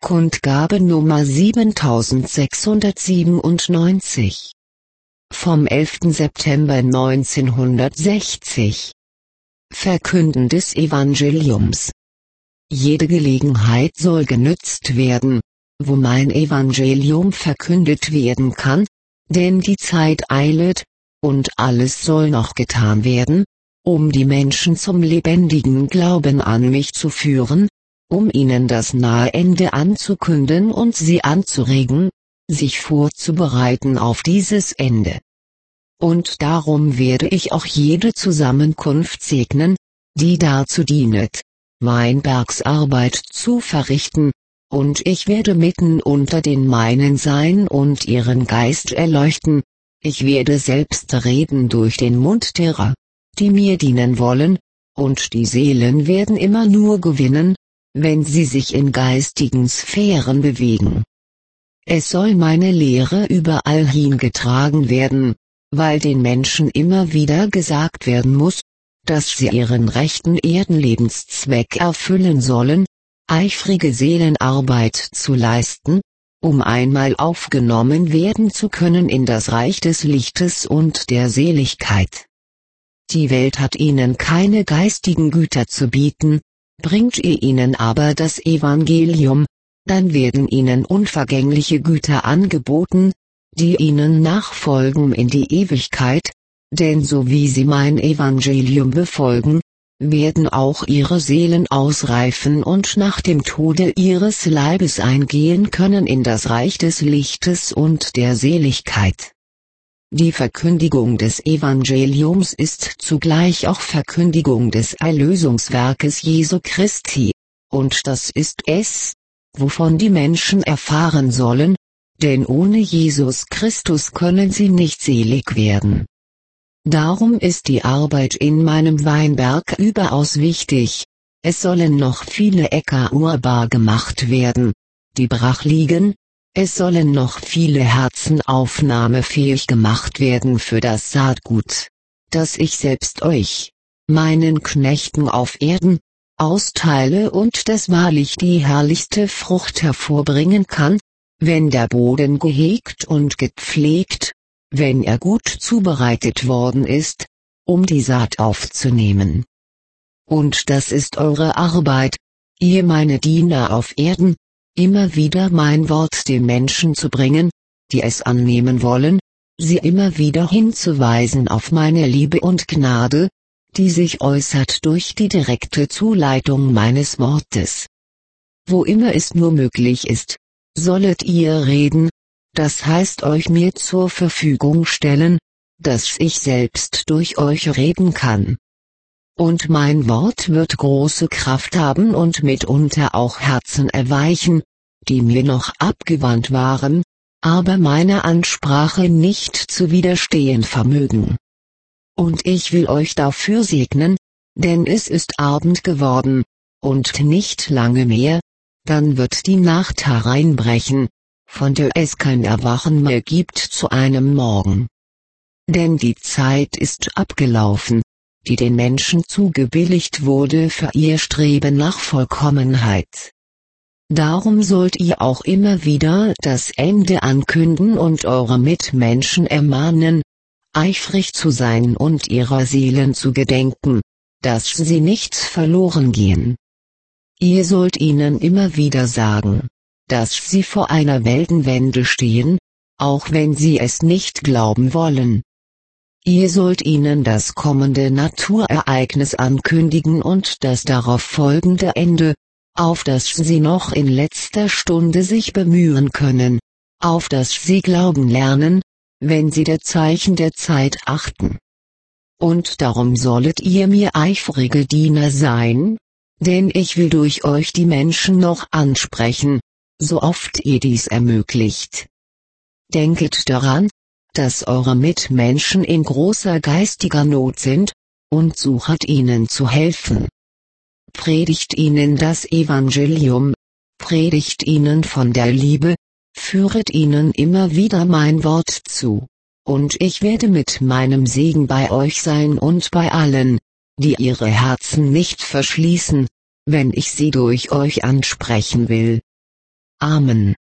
Kundgabe Nummer 7697. Vom 11. September 1960. Verkünden des Evangeliums. Jede Gelegenheit soll genützt werden, wo mein Evangelium verkündet werden kann, denn die Zeit eilet, und alles soll noch getan werden, um die Menschen zum lebendigen Glauben an mich zu führen, um ihnen das nahe Ende anzukünden und sie anzuregen, sich vorzubereiten auf dieses Ende. Und darum werde ich auch jede Zusammenkunft segnen, die dazu dienet, Weinbergsarbeit zu verrichten, und ich werde mitten unter den meinen sein und ihren Geist erleuchten, ich werde selbst reden durch den Mund derer, die mir dienen wollen, und die Seelen werden immer nur gewinnen, wenn sie sich in geistigen Sphären bewegen. Es soll meine Lehre überall hingetragen werden, weil den Menschen immer wieder gesagt werden muss, dass sie ihren rechten Erdenlebenszweck erfüllen sollen, eifrige Seelenarbeit zu leisten, um einmal aufgenommen werden zu können in das Reich des Lichtes und der Seligkeit. Die Welt hat ihnen keine geistigen Güter zu bieten, bringt ihr ihnen aber das Evangelium, dann werden ihnen unvergängliche Güter angeboten, die ihnen nachfolgen in die Ewigkeit, denn so wie sie mein Evangelium befolgen, werden auch ihre Seelen ausreifen und nach dem Tode ihres Leibes eingehen können in das Reich des Lichtes und der Seligkeit. Die Verkündigung des Evangeliums ist zugleich auch Verkündigung des Erlösungswerkes Jesu Christi, und das ist es, wovon die Menschen erfahren sollen, denn ohne Jesus Christus können sie nicht selig werden. Darum ist die Arbeit in meinem Weinberg überaus wichtig, es sollen noch viele Äcker urbar gemacht werden, die brach liegen, es sollen noch viele Herzen aufnahmefähig gemacht werden für das Saatgut, das ich selbst euch, meinen Knechten auf Erden, austeile und das wahrlich die herrlichste Frucht hervorbringen kann, wenn der Boden gehegt und gepflegt, wenn er gut zubereitet worden ist, um die Saat aufzunehmen. Und das ist eure Arbeit, ihr meine Diener auf Erden, immer wieder mein Wort den Menschen zu bringen, die es annehmen wollen, sie immer wieder hinzuweisen auf meine Liebe und Gnade, die sich äußert durch die direkte Zuleitung meines Wortes. Wo immer es nur möglich ist, sollet ihr reden, das heißt euch mir zur Verfügung stellen, dass ich selbst durch euch reden kann. Und mein Wort wird große Kraft haben und mitunter auch Herzen erweichen, die mir noch abgewandt waren, aber meiner Ansprache nicht zu widerstehen vermögen. Und ich will euch dafür segnen, denn es ist Abend geworden, und nicht lange mehr, dann wird die Nacht hereinbrechen, von der es kein Erwachen mehr gibt zu einem Morgen. Denn die Zeit ist abgelaufen, die den Menschen zugebilligt wurde für ihr Streben nach Vollkommenheit. Darum sollt ihr auch immer wieder das Ende ankünden und eure Mitmenschen ermahnen, eifrig zu sein und ihrer Seelen zu gedenken, dass sie nicht verloren gehen. Ihr sollt ihnen immer wieder sagen, dass sie vor einer Weltenwende stehen, auch wenn sie es nicht glauben wollen. Ihr sollt ihnen das kommende Naturereignis ankündigen und das darauf folgende Ende, auf das sie noch in letzter Stunde sich bemühen können, auf das sie glauben lernen, wenn sie der Zeichen der Zeit achten. Und darum sollet ihr mir eifrige Diener sein, denn ich will durch euch die Menschen noch ansprechen, so oft ihr dies ermöglicht. Denket daran, dass eure Mitmenschen in großer geistiger Not sind, und suchet ihnen zu helfen. Predigt ihnen das Evangelium, predigt ihnen von der Liebe, führet ihnen immer wieder mein Wort zu, und ich werde mit meinem Segen bei euch sein und bei allen, die ihre Herzen nicht verschließen, wenn ich sie durch euch ansprechen will. Amen.